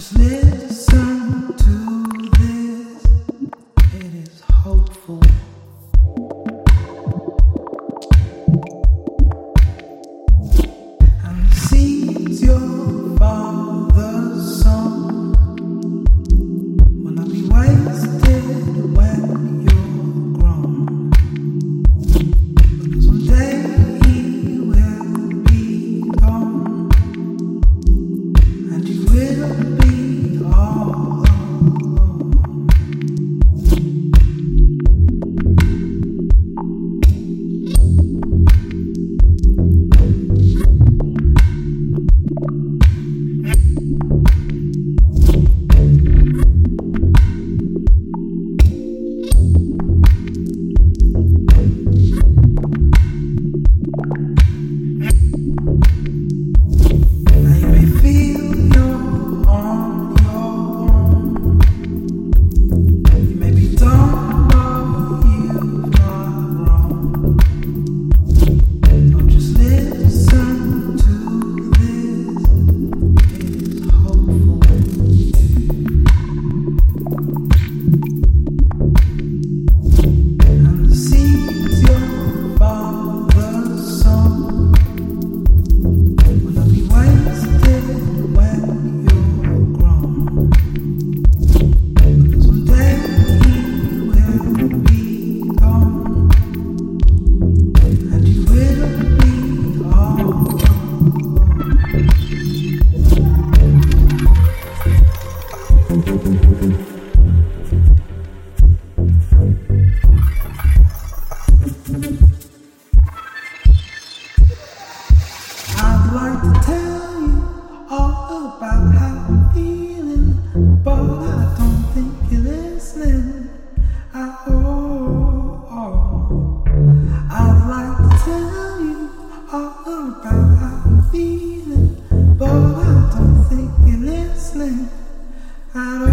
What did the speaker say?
Just listen to this, it is hopeful. And sees your father's song will not be wasted when you're grown. Because one day he will be gone, and you will be all alone. Now you may feel you're on your own. You may be dumb, but you've not wrong. Don't just listen to this, it is hopeful. And the seeds your father's sown will not be wasted when you're grown. Because one day he will be gone, and you will be all alone. I'd like to tell you all about how I'm feeling, but I don't think you're listening at all. I'd like to tell you all about how I'm feeling, but I don't think you're listening at all.